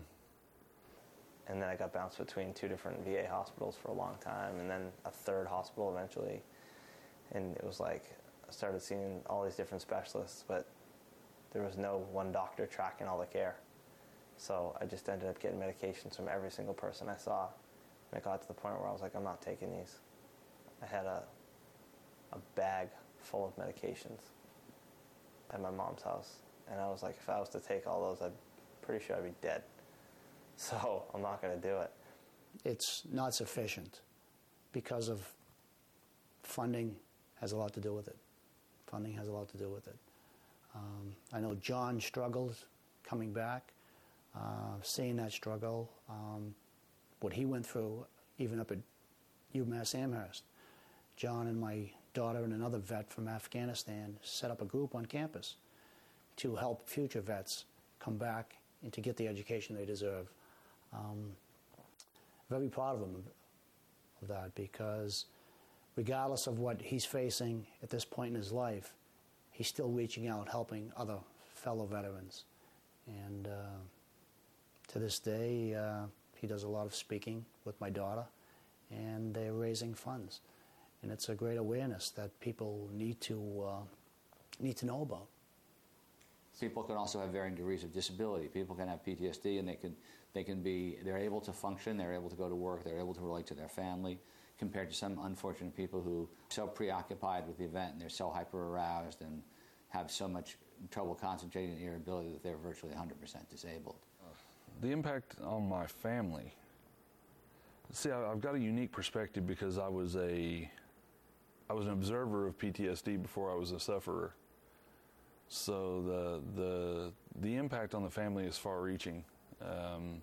And then I got bounced between two different V A hospitals for a long time, and then a third hospital eventually. And it was like I started seeing all these different specialists, but there was no one doctor tracking all the care. So I just ended up getting medications from every single person I saw. And it got to the point where I was like, I'm not taking these. I had a, a bag full of medications at my mom's house. And I was like, if I was to take all those, I'm pretty sure I'd be dead. So I'm not going to do it. It's not sufficient because of funding has a lot to do with it. Funding has a lot to do with it. Um, I know John struggled coming back. Uh, seeing that struggle, um, what he went through, even up at UMass Amherst. John and my daughter and another vet from Afghanistan set up a group on campus to help future vets come back and to get the education they deserve. Um, very proud of him of that because regardless of what he's facing at this point in his life, he's still reaching out, helping other fellow veterans. And uh, to this day, uh, he does a lot of speaking with my daughter, and they're raising funds. And it's a great awareness that people need to uh, need to know about. People can also have varying degrees of disability. People can have P T S D, and they can they can be they're able to function, they're able to go to work, they're able to relate to their family, compared to some unfortunate people who are so preoccupied with the event and they're so hyper aroused and have so much trouble concentrating in their ability that they're virtually one hundred percent disabled. The impact on my family. See, I've got a unique perspective because I was a, I was an observer of P T S D before I was a sufferer. So the the the impact on the family is far-reaching. Um,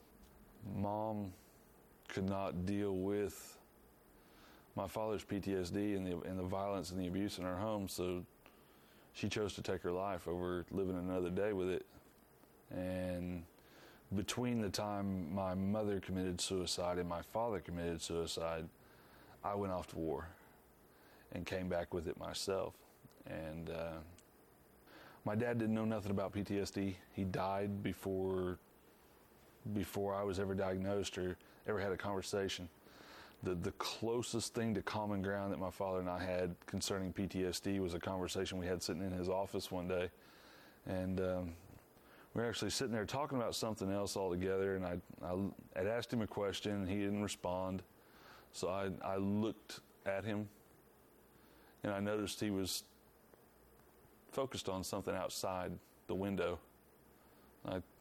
Mom could not deal with my father's P T S D and the and the violence and the abuse in our home, so she chose to take her life over living another day with it. And between the time my mother committed suicide and my father committed suicide, I went off to war and came back with it myself. And uh, my dad didn't know nothing about P T S D. He died before before I was ever diagnosed or ever had a conversation. The the closest thing to common ground that my father and I had concerning P T S D was a conversation we had sitting in his office one day. And um, we were actually sitting there talking about something else altogether, and I, I had asked him a question, and he didn't respond. So I, I looked at him, and I noticed he was focused on something outside the window. I